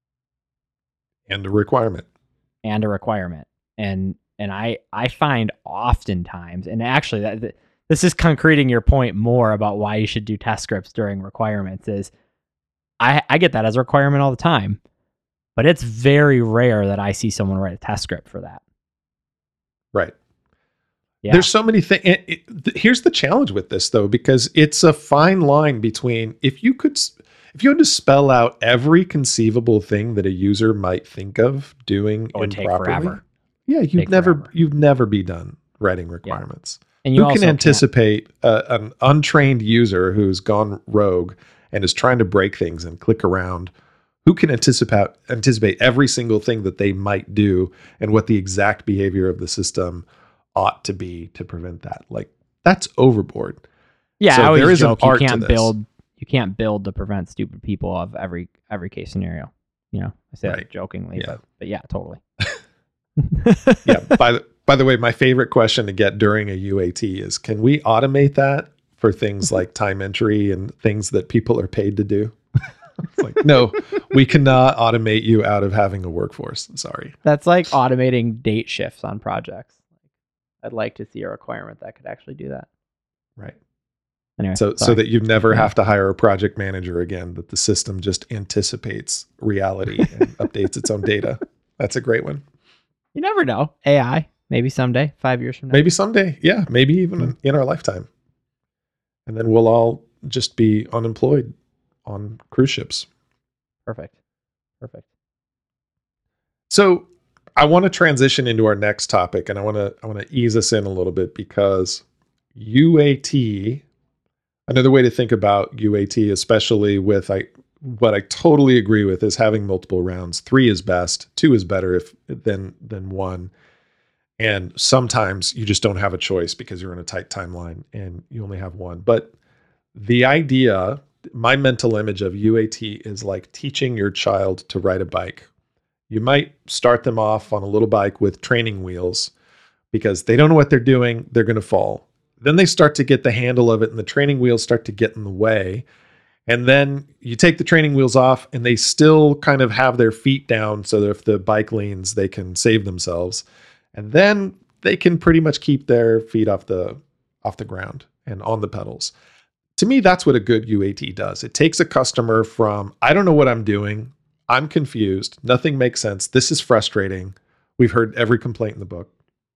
[SPEAKER 1] And a requirement.
[SPEAKER 2] And a requirement. And and I I find oftentimes, and actually that, that this is concreting your point more about why you should do test scripts during requirements, is I, I get that as a requirement all the time, but it's very rare that I see someone write a test script for that.
[SPEAKER 1] Right.
[SPEAKER 2] Yeah.
[SPEAKER 1] There's so many things. Here's the challenge with this, though, because it's a fine line between, if you could, if you had to spell out every conceivable thing that a user might think of doing
[SPEAKER 2] it would take
[SPEAKER 1] improperly,
[SPEAKER 2] forever.
[SPEAKER 1] Yeah, you'd
[SPEAKER 2] take
[SPEAKER 1] never,
[SPEAKER 2] forever.
[SPEAKER 1] you'd never be done writing requirements.
[SPEAKER 2] Yeah. And you
[SPEAKER 1] Who can
[SPEAKER 2] also
[SPEAKER 1] anticipate uh, an untrained user who's gone rogue and is trying to break things and click around? Who can anticipate anticipate every single thing that they might do and what the exact behavior of the system ought to be to prevent that? Like, that's overboard.
[SPEAKER 2] Yeah,
[SPEAKER 1] so
[SPEAKER 2] I always
[SPEAKER 1] there is
[SPEAKER 2] joke
[SPEAKER 1] an art
[SPEAKER 2] you
[SPEAKER 1] to
[SPEAKER 2] can't
[SPEAKER 1] this.
[SPEAKER 2] build you can't build to prevent stupid people of every every case scenario. You know, I say
[SPEAKER 1] Right.
[SPEAKER 2] that jokingly,
[SPEAKER 1] Yeah.
[SPEAKER 2] but, but yeah, totally.
[SPEAKER 1] yeah. By the by the way, my favorite question to get during a U A T is, can we automate that for things like time entry and things that people are paid to do? It's like, no, we cannot automate you out of having a workforce. Sorry.
[SPEAKER 2] That's like automating date shifts on projects. I'd like to see a requirement that could actually do that.
[SPEAKER 1] Right.
[SPEAKER 2] Anyway,
[SPEAKER 1] so
[SPEAKER 2] sorry.
[SPEAKER 1] so that you never
[SPEAKER 2] Yeah.
[SPEAKER 1] have to hire a project manager again, that the system just anticipates reality and updates its own data. That's a great one.
[SPEAKER 2] You never know. A I, maybe someday, five years from now.
[SPEAKER 1] Maybe someday. Yeah. Maybe even
[SPEAKER 2] Mm-hmm.
[SPEAKER 1] in, in our lifetime. And then we'll all just be unemployed on cruise ships.
[SPEAKER 2] Perfect. Perfect.
[SPEAKER 1] So I want to transition into our next topic, and I want to I want to ease us in a little bit, because U A T, another way to think about U A T, especially with I what I totally agree with, is having multiple rounds. Three is best. Two is better if than than one. And sometimes you just don't have a choice because you're in a tight timeline and you only have one. But the idea my mental image of U A T is like teaching your child to ride a bike. You might start them off on a little bike with training wheels because they don't know what they're doing. They're going to fall. Then they start to get the handle of it and the training wheels start to get in the way. And then you take the training wheels off and they still kind of have their feet down so that if the bike leans, they can save themselves. And then they can pretty much keep their feet off the off the ground and on the pedals. To me, that's what a good U A T does. It takes a customer from, I don't know what I'm doing. I'm confused. Nothing makes sense. This is frustrating. We've heard every complaint in the book,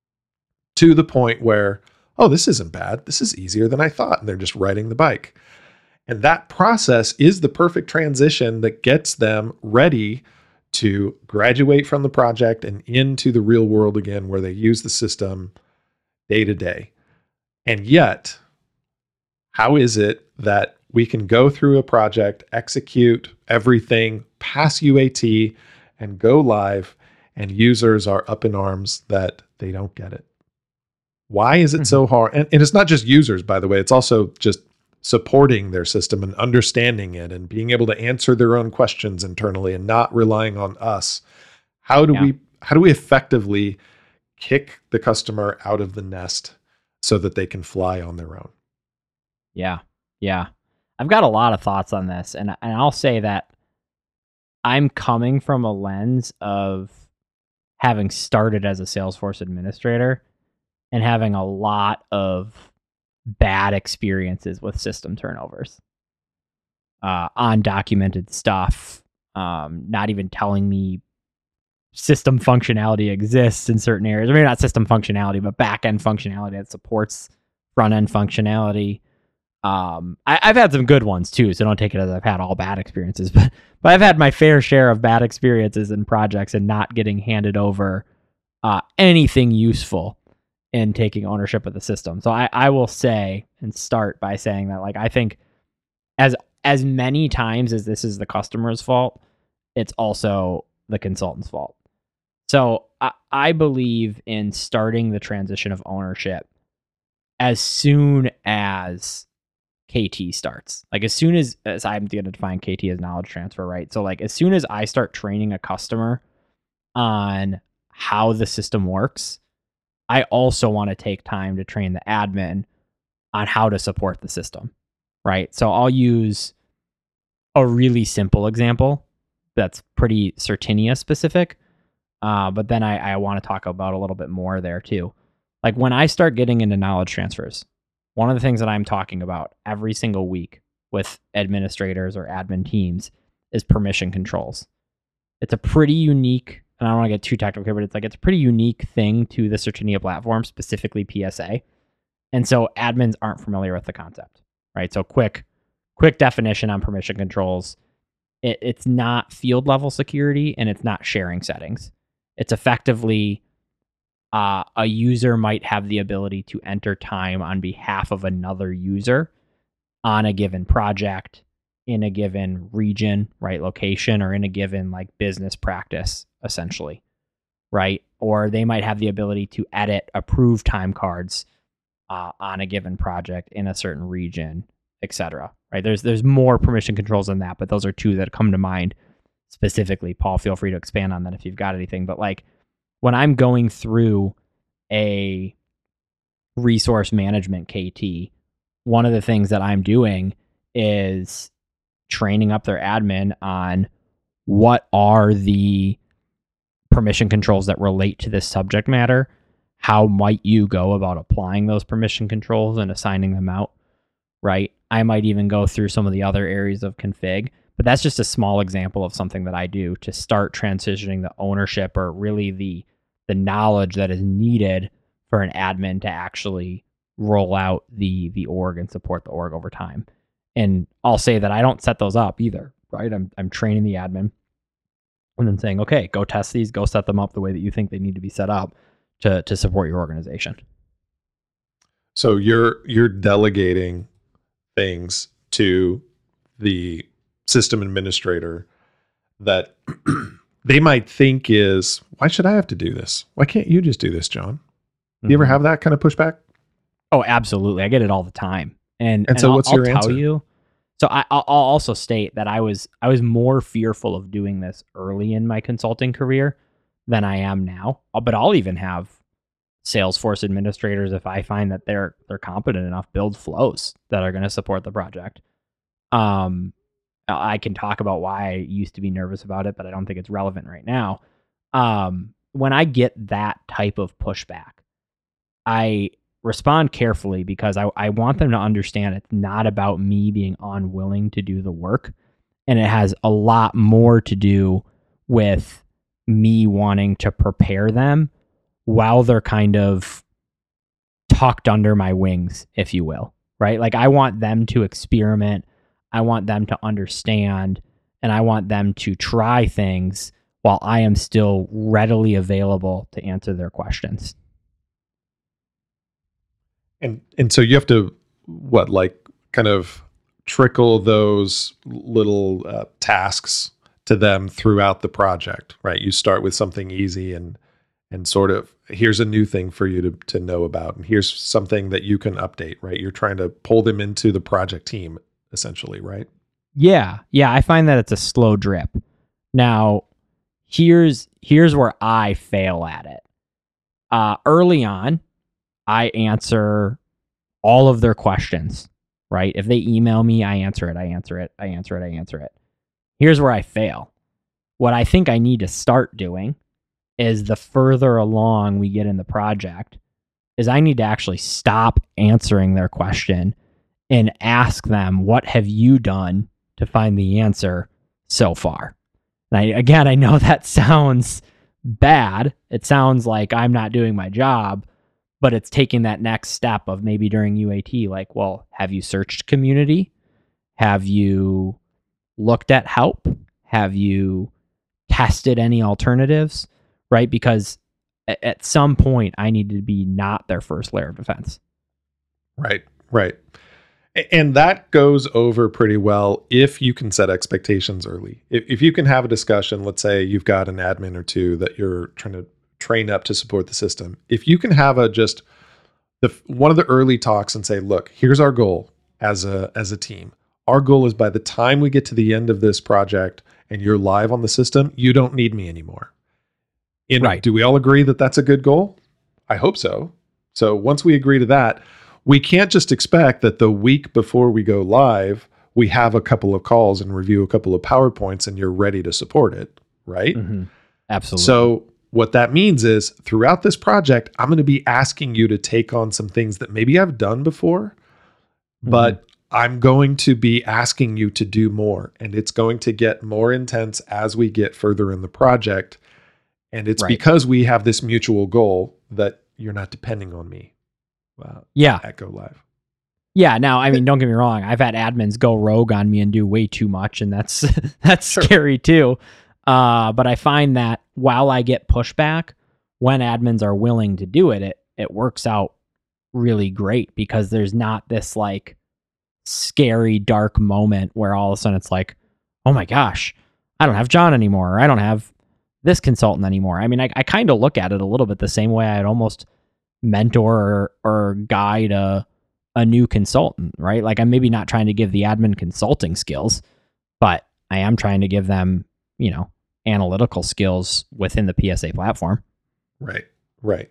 [SPEAKER 1] to the point where, oh, this isn't bad. This is easier than I thought. And they're just riding the bike. And that process is the perfect transition that gets them ready to graduate from the project and into the real world again, where they use the system day to day. And yet, how is it that we can go through a project, execute everything, pass U A T, and go live, and users are up in arms that they don't get it? Why is it mm-hmm. so hard? And, and it's not just users, by the way. It's also just supporting their system and understanding it and being able to answer their own questions internally and not relying on us. How do yeah. we how do we effectively kick the customer out of the nest so that they can fly on their own?
[SPEAKER 2] Yeah. Yeah. I've got a lot of thoughts on this, and and I'll say that I'm coming from a lens of having started as a Salesforce administrator and having a lot of bad experiences with system turnovers, uh, undocumented stuff, um, not even telling me system functionality exists in certain areas. I mean, not system functionality, but back-end functionality that supports front-end functionality. Um, I, I've had some good ones too, so don't take it as I've had all bad experiences, but, but I've had my fair share of bad experiences in projects and not getting handed over uh, anything useful in taking ownership of the system. So I, I will say and start by saying that, like, I think as as many times as this is the customer's fault, it's also the consultant's fault. So I, I believe in starting the transition of ownership as soon as K T starts. Like as soon as, as I'm going to define K T as knowledge transfer, right? So like as soon as I start training a customer on how the system works, I also want to take time to train the admin on how to support the system, right? So I'll use a really simple example that's pretty Certinia specific, uh, but then I, I want to talk about a little bit more there too. Like when I start getting into knowledge transfers, one of the things that I'm talking about every single week with administrators or admin teams is permission controls. It's a pretty unique, and I don't want to get too technical here, but it's like it's a pretty unique thing to the Certinia platform, specifically P S A. And so admins aren't familiar with the concept, right? So quick, quick definition on permission controls. It, it's not field level security and it's not sharing settings. It's effectively uh, a user might have the ability to enter time on behalf of another user on a given project, in a given region, right, location, or in a given like business practice, essentially, right? Or they might have the ability to edit approved time cards uh, on a given project in a certain region, et cetera. Right? There's there's more permission controls than that, but those are two that come to mind specifically. Paul, feel free to expand on that if you've got anything. But like when I'm going through a resource management K T, one of the things that I'm doing is training up their admin on what are the permission controls that relate to this subject matter. How might you go about applying those permission controls and assigning them out, right? I might even go through some of the other areas of config, but that's just a small example of something that I do to start transitioning the ownership or really the the knowledge that is needed for an admin to actually roll out the the org and support the org over time. And I'll say that I don't set those up either, right? I'm I'm training the admin and then saying, okay, go test these, go set them up the way that you think they need to be set up to to support your organization.
[SPEAKER 1] So you're you're delegating things to the system administrator that they might think is, why should I have to do this? Why can't you just do this, John? Do you mm-hmm. ever have that kind of pushback?
[SPEAKER 2] Oh, absolutely. I get it all the time. And,
[SPEAKER 1] and, and so
[SPEAKER 2] I'll,
[SPEAKER 1] what's
[SPEAKER 2] I'll
[SPEAKER 1] your
[SPEAKER 2] tell
[SPEAKER 1] answer?
[SPEAKER 2] You, So I, I'll I'll also state that I was I was more fearful of doing this early in my consulting career than I am now. Uh, But I'll even have Salesforce administrators, if I find that they're they're competent enough, build flows that are going to support the project. Um, I can talk about why I used to be nervous about it, but I don't think it's relevant right now. Um, when I get that type of pushback, I respond carefully because I, I want them to understand it's not about me being unwilling to do the work. And it has a lot more to do with me wanting to prepare them while they're kind of tucked under my wings, if you will, right? Like I want them to experiment. I want them to understand, and I want them to try things while I am still readily available to answer their questions.
[SPEAKER 1] And and so you have to, what, like kind of trickle those little uh, tasks to them throughout the project, right? You start with something easy and and sort of, here's a new thing for you to, to know about. And here's something that you can update, right? You're trying to pull them into the project team, essentially, right?
[SPEAKER 2] Yeah. Yeah. I find that it's a slow drip. Now, here's here's where I fail at it. Uh, early on, I answer all of their questions, right? If they email me, I answer it, I answer it, I answer it, I answer it. Here's where I fail. What I think I need to start doing is the further along we get in the project, is I need to actually stop answering their question and ask them, what have you done to find the answer so far? And I, again, I know that sounds bad. It sounds like I'm not doing my job, but it's taking that next step of maybe during U A T, like, well, have you searched community? Have you looked at help? Have you tested any alternatives? Right? Because at some point I need to be not their first layer of defense.
[SPEAKER 1] Right, right. And that goes over pretty well if you can set expectations early. If, if you can have a discussion, let's say you've got an admin or two that you're trying to train up to support the system. If you can have a just the one of the early talks and say, look, here's our goal as a as a team. Our goal is by the time we get to the end of this project and you're live on the system, you don't need me anymore. In,
[SPEAKER 2] right.
[SPEAKER 1] Do we all agree that that's a good goal? I hope so. So once we agree to that, we can't just expect that the week before we go live, we have a couple of calls and review a couple of PowerPoints and you're ready to support it, right?
[SPEAKER 2] Mm-hmm. Absolutely.
[SPEAKER 1] So what that means is throughout this project, I'm going to be asking you to take on some things that maybe I've done before, mm-hmm. but I'm going to be asking you to do more. And it's going to get more intense as we get further in the project. And it's right. because we have this mutual goal that you're not depending on me. Wow.
[SPEAKER 2] Yeah.
[SPEAKER 1] At Go Live.
[SPEAKER 2] Yeah. Now, I mean, don't get me wrong. I've had admins go rogue on me and do way too much, and that's that's sure. scary too. Uh, but I find that while I get pushback, when admins are willing to do it, it it works out really great because there's not this like scary dark moment where all of a sudden it's like, oh my gosh, I don't have John anymore, or I don't have this consultant anymore. I mean, I, I kind of look at it a little bit the same way I'd almost mentor or, or guide a, a new consultant, right? Like I'm maybe not trying to give the admin consulting skills, but I am trying to give them, you know, analytical skills within the P S A platform.
[SPEAKER 1] Right, right.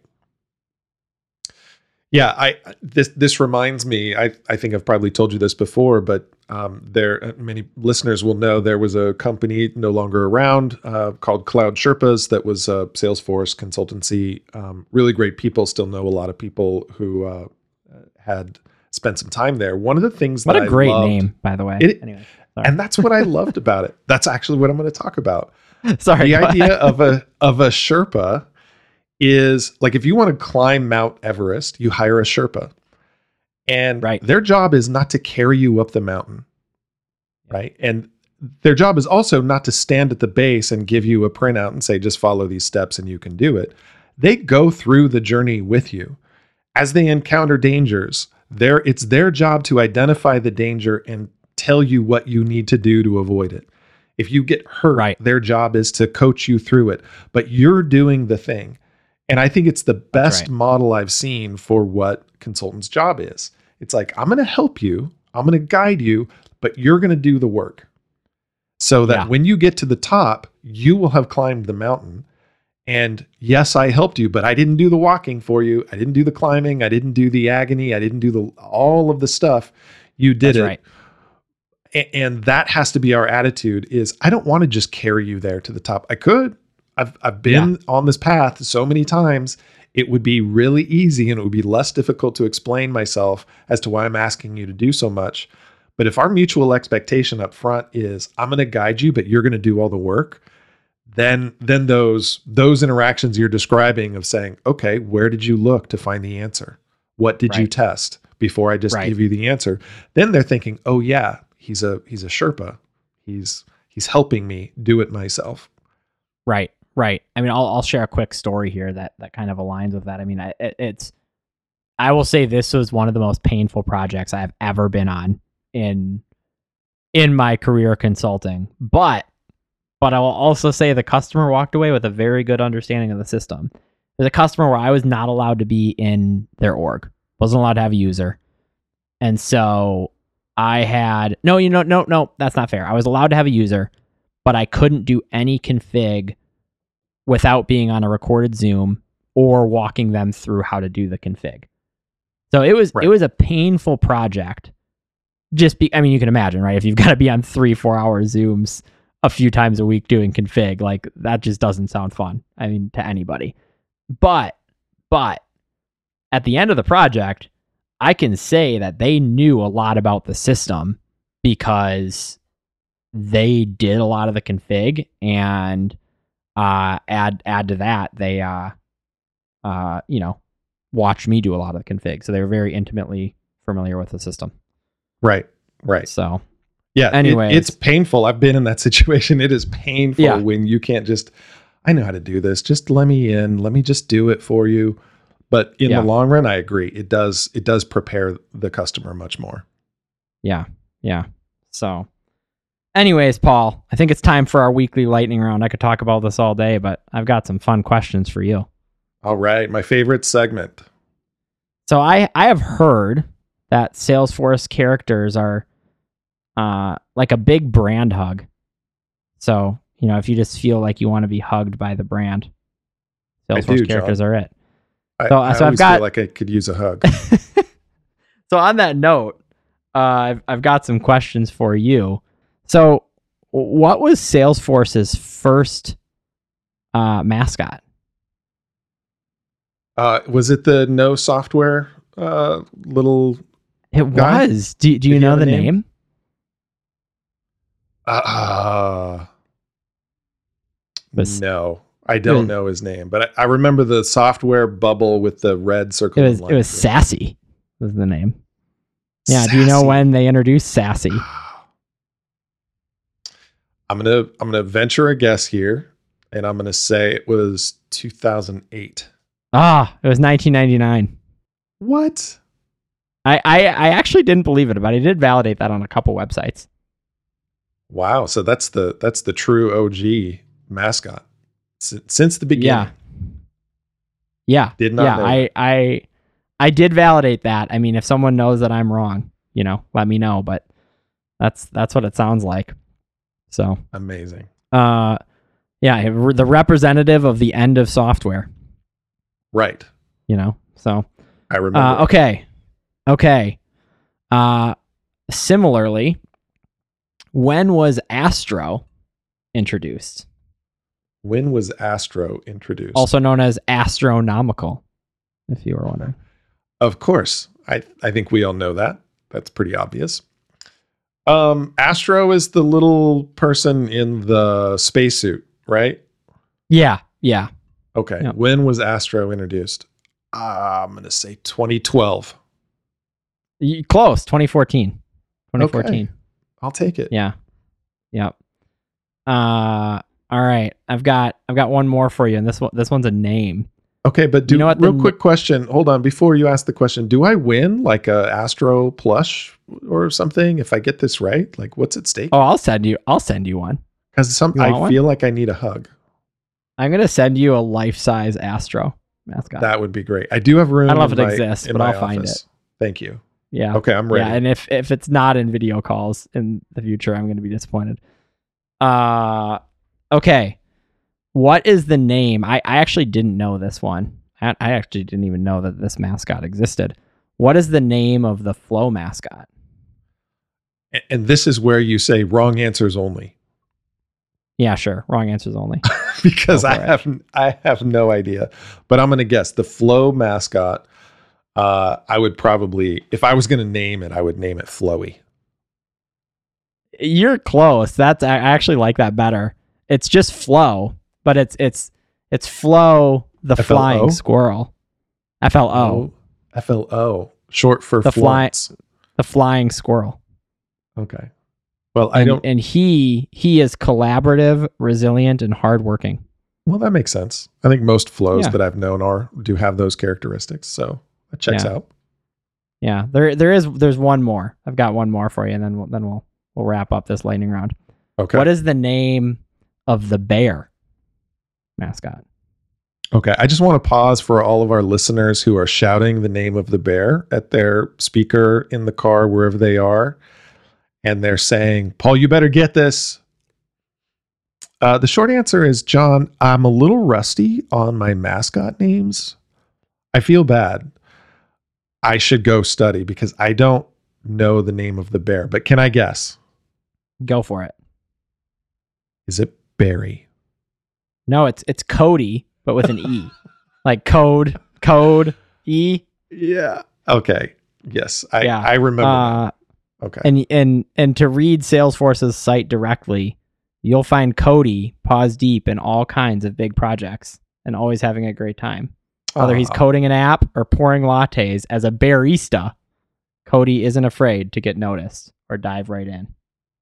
[SPEAKER 1] Yeah, I this this reminds me, I, I think I've probably told you this before, but um, there many listeners will know there was a company no longer around uh, called Cloud Sherpas that was a Salesforce consultancy. Um, really great people, still know a lot of people who uh, had spent some time there. One of the things
[SPEAKER 2] what
[SPEAKER 1] that
[SPEAKER 2] a great
[SPEAKER 1] I loved,
[SPEAKER 2] name, by the way.
[SPEAKER 1] It,
[SPEAKER 2] anyway,
[SPEAKER 1] and that's what I loved about it. That's actually what I'm going to talk about.
[SPEAKER 2] Sorry,
[SPEAKER 1] the idea of a of a Sherpa is like if you want to climb Mount Everest, you hire a Sherpa. And
[SPEAKER 2] right.
[SPEAKER 1] their job is not to carry you up the mountain, right? And their job is also not to stand at the base and give you a printout and say, just follow these steps and you can do it. They go through the journey with you. As they encounter dangers, their, it's their job to identify the danger and tell you what you need to do to avoid it. If you get hurt,
[SPEAKER 2] right.
[SPEAKER 1] their job is to coach you through it, but you're doing the thing. And I think it's the best right. model I've seen for what consultant's job is. It's like, I'm going to help you. I'm going to guide you, but you're going to do the work so that
[SPEAKER 2] Yeah.
[SPEAKER 1] when you get to the top, you will have climbed the mountain. And yes, I helped you, but I didn't do the walking for you. I didn't do the climbing. I didn't do the agony. I didn't do the all of the stuff. You did
[SPEAKER 2] That's
[SPEAKER 1] it.
[SPEAKER 2] right.
[SPEAKER 1] A- And that has to be our attitude is I don't want to just carry you there to the top. I could. I've I've been on this path so many times. It would be really easy and it would be less difficult to explain myself as to why I'm asking you to do so much. But if our mutual expectation up front is I'm going to guide you, but you're going to do all the work, then then those those interactions you're describing of saying, okay, where did you look to find the answer? What did you
[SPEAKER 2] Right.
[SPEAKER 1] test before I just
[SPEAKER 2] Right.
[SPEAKER 1] give you the answer? Then they're thinking, oh yeah, he's a he's a Sherpa. He's he's helping me do it myself.
[SPEAKER 2] Right, right. I mean, I'll I'll share a quick story here that that kind of aligns with that. I mean, I, it, it's I will say this was one of the most painful projects I've ever been on in in my career consulting. But but I will also say the customer walked away with a very good understanding of the system. There's a customer where I was not allowed to be in their org, wasn't allowed to have a user, and so I had no, you know, no, no, that's not fair. I was allowed to have a user, but I couldn't do any config without being on a recorded Zoom or walking them through how to do the config. So it was
[SPEAKER 1] Right.
[SPEAKER 2] it was a painful project. Just be, I mean, you can imagine, right? If you've got to be on three, four hour Zooms a few times a week doing config, like that just doesn't sound fun. I mean, to anybody. But, but at the end of the project, I can say that they knew a lot about the system because they did a lot of the config, and uh, add add to that, they uh, uh, you know, watched me do a lot of the config, so they were very intimately familiar with the system.
[SPEAKER 1] Right. Right.
[SPEAKER 2] So
[SPEAKER 1] Yeah. it-
[SPEAKER 2] Anyways.
[SPEAKER 1] it's painful. I've been in that situation. It is painful
[SPEAKER 2] Yeah.
[SPEAKER 1] when you can't just, I know how to do this. Just let me in. Let me just do it for you. But in
[SPEAKER 2] Yeah.
[SPEAKER 1] the long run, I agree. It does, it does prepare the customer much more.
[SPEAKER 2] yeah, yeah. So, anyways, Paul, I think it's time for our weekly lightning round. I could talk about this all day, but I've got some fun questions for you.
[SPEAKER 1] All right. My favorite segment.
[SPEAKER 2] So I I have heard that Salesforce characters are uh like a big brand hug. So, you know, if you just feel like you want to be hugged by the brand,
[SPEAKER 1] I
[SPEAKER 2] Salesforce
[SPEAKER 1] do,
[SPEAKER 2] characters
[SPEAKER 1] John.
[SPEAKER 2] are it.
[SPEAKER 1] I,
[SPEAKER 2] So-
[SPEAKER 1] I
[SPEAKER 2] so I've
[SPEAKER 1] always
[SPEAKER 2] got-
[SPEAKER 1] feel like I could use a hug.
[SPEAKER 2] So on that note, uh, I've I've got some questions for you. So, what was Salesforce's first uh, mascot?
[SPEAKER 1] Uh, was it the no software uh, little?
[SPEAKER 2] It
[SPEAKER 1] Guy?
[SPEAKER 2] was. Do Do you
[SPEAKER 1] Did he
[SPEAKER 2] know
[SPEAKER 1] have a
[SPEAKER 2] the
[SPEAKER 1] name?
[SPEAKER 2] name?
[SPEAKER 1] Uh,
[SPEAKER 2] Was-
[SPEAKER 1] no, I don't
[SPEAKER 2] was-
[SPEAKER 1] know his name, but I, I remember the software bubble with the red circle.
[SPEAKER 2] It
[SPEAKER 1] and
[SPEAKER 2] was. It
[SPEAKER 1] line
[SPEAKER 2] was
[SPEAKER 1] through
[SPEAKER 2] Sassy. Was the name? Yeah. Do you know
[SPEAKER 1] Sassy.
[SPEAKER 2] when they introduced Sassy?
[SPEAKER 1] I'm gonna I'm gonna venture a guess here, and I'm gonna say it was two thousand eight.
[SPEAKER 2] Ah, it was nineteen ninety-nine.
[SPEAKER 1] What?
[SPEAKER 2] I, I I actually didn't believe it, but I did validate that on a couple websites.
[SPEAKER 1] Wow. So that's the that's the true O G mascot S- since the beginning.
[SPEAKER 2] Yeah. Yeah.
[SPEAKER 1] Did not
[SPEAKER 2] yeah,
[SPEAKER 1] know
[SPEAKER 2] I,
[SPEAKER 1] that.
[SPEAKER 2] I I did validate that. I mean, if someone knows that I'm wrong, you know, let me know, but that's that's what it sounds like. So,
[SPEAKER 1] Amazing.
[SPEAKER 2] uh yeah, the representative of the end of software,
[SPEAKER 1] Right.
[SPEAKER 2] you know. So,
[SPEAKER 1] I remember.
[SPEAKER 2] uh okay. Okay. Uh similarly, when was Astro introduced?
[SPEAKER 1] When was Astro introduced?
[SPEAKER 2] Also known as astronomical, if you were wondering.
[SPEAKER 1] Of course. I I think we all know that. That's pretty obvious. Um, Astro is the little person in the spacesuit, right?
[SPEAKER 2] Yeah, yeah.
[SPEAKER 1] Okay.
[SPEAKER 2] Yeah.
[SPEAKER 1] When was Astro introduced? Uh, I'm going to say twenty twelve.
[SPEAKER 2] Y- Close, twenty fourteen. twenty fourteen.
[SPEAKER 1] Okay. I'll take it.
[SPEAKER 2] Yeah. Yep. Uh all right. I've got I've got one more for you, and this one this one's a name.
[SPEAKER 1] Okay, but do
[SPEAKER 2] You know what the
[SPEAKER 1] real
[SPEAKER 2] n-
[SPEAKER 1] quick question. Hold on, before you ask the question, do I win like a Astro plush or something if I get this right? Like, what's at stake?
[SPEAKER 2] Oh, I'll send you I'll send you one.
[SPEAKER 1] Because some
[SPEAKER 2] you
[SPEAKER 1] I
[SPEAKER 2] want one?
[SPEAKER 1] feel like I need a hug.
[SPEAKER 2] I'm gonna send you a life-size Astro mascot.
[SPEAKER 1] That would be great. I do have room.
[SPEAKER 2] I don't know if
[SPEAKER 1] in
[SPEAKER 2] it
[SPEAKER 1] my-
[SPEAKER 2] exists,
[SPEAKER 1] in
[SPEAKER 2] but
[SPEAKER 1] my
[SPEAKER 2] I'll find
[SPEAKER 1] office. Thank you.
[SPEAKER 2] Yeah.
[SPEAKER 1] Okay, I'm ready.
[SPEAKER 2] Yeah, and if if it's not in video calls in the future, I'm going to be disappointed. Uh, okay. What is the name? I, I actually didn't know this one. I, I actually didn't even know that this mascot existed. What is the name of the Flow mascot?
[SPEAKER 1] And this is where you say wrong answers only.
[SPEAKER 2] Yeah, sure. Wrong answers only.
[SPEAKER 1] Because
[SPEAKER 2] Go
[SPEAKER 1] I
[SPEAKER 2] for it.
[SPEAKER 1] have I have no idea. But I'm going to guess the Flow mascot. Uh, I would probably, if I was going to name it, I would name it Flowy.
[SPEAKER 2] You're close. That's I actually like that better. It's just Flow, but it's it's it's Flow the
[SPEAKER 1] F L O?
[SPEAKER 2] flying squirrel. F L O.
[SPEAKER 1] F L O, short for
[SPEAKER 2] The fly-
[SPEAKER 1] Florence.
[SPEAKER 2] The flying squirrel.
[SPEAKER 1] Okay. Well, I
[SPEAKER 2] And,
[SPEAKER 1] don't.
[SPEAKER 2] and he he is collaborative, resilient, and hardworking.
[SPEAKER 1] Well, that makes sense. I think most flows
[SPEAKER 2] Yeah.
[SPEAKER 1] that I've known are do have those characteristics, so that checks
[SPEAKER 2] Yeah.
[SPEAKER 1] out.
[SPEAKER 2] Yeah, there there is there's one more. I've got one more for you, and then we'll, then we'll we'll wrap up this lightning round.
[SPEAKER 1] Okay.
[SPEAKER 2] What is the name of the bear mascot?
[SPEAKER 1] Okay. I just want to pause for all of our listeners who are shouting the name of the bear at their speaker in the car, wherever they are. And they're saying, Paul, you better get this. Uh, the short answer is, John, I'm a little rusty on my mascot names. I feel bad. I should go study because I don't know the name of the bear. But can I guess?
[SPEAKER 2] Go for it.
[SPEAKER 1] Is it Barry?
[SPEAKER 2] No, it's it's Cody, but with an E, like code code E.
[SPEAKER 1] Yeah. Okay. Yes. I,
[SPEAKER 2] Yeah.
[SPEAKER 1] I remember
[SPEAKER 2] Uh,
[SPEAKER 1] that. Okay.
[SPEAKER 2] and and and to read Salesforce's site directly, you'll find Cody paws deep in all kinds of big projects and always having a great time. Whether he's
[SPEAKER 1] Aw.
[SPEAKER 2] coding an app or pouring lattes as a barista, Cody isn't afraid to get noticed or dive right in.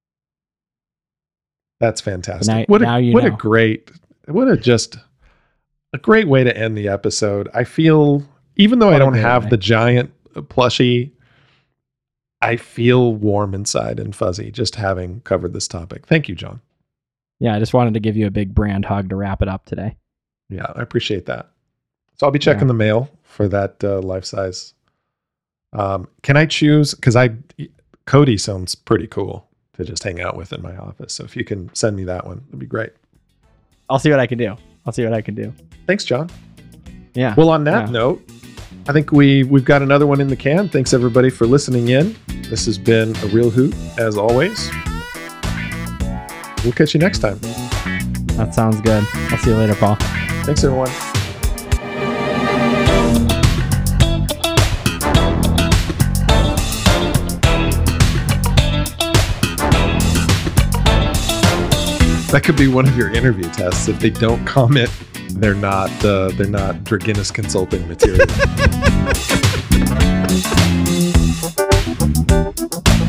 [SPEAKER 1] That's fantastic.
[SPEAKER 2] Now-
[SPEAKER 1] what a,
[SPEAKER 2] now you
[SPEAKER 1] what a
[SPEAKER 2] know.
[SPEAKER 1] great, what a just a great way to end the episode. I feel, even though I
[SPEAKER 2] What a
[SPEAKER 1] don't
[SPEAKER 2] great
[SPEAKER 1] have
[SPEAKER 2] way.
[SPEAKER 1] the giant plushie, I feel warm inside and fuzzy just having covered this topic. Thank you, John.
[SPEAKER 2] Yeah, I just wanted to give you a big brand hug to wrap it up today.
[SPEAKER 1] Yeah, I appreciate that. So I'll be checking
[SPEAKER 2] Yeah.
[SPEAKER 1] the mail for that uh, life size. Um, can I choose? Because I Cody sounds pretty cool to just hang out with in my office. So if you can send me that one, that'd be great.
[SPEAKER 2] I'll see what I can do. I'll see what I can do.
[SPEAKER 1] Thanks, John.
[SPEAKER 2] Yeah.
[SPEAKER 1] Well, on that
[SPEAKER 2] Yeah.
[SPEAKER 1] note, I think we we've got another one in the can. Thanks everybody for listening in. This has been a real hoot as always. We'll catch you next time.
[SPEAKER 2] That sounds good. I'll see you later, Paul.
[SPEAKER 1] Thanks everyone. That could be one of your interview tests. If they don't comment, they're not uh, they're not Draginis consulting material.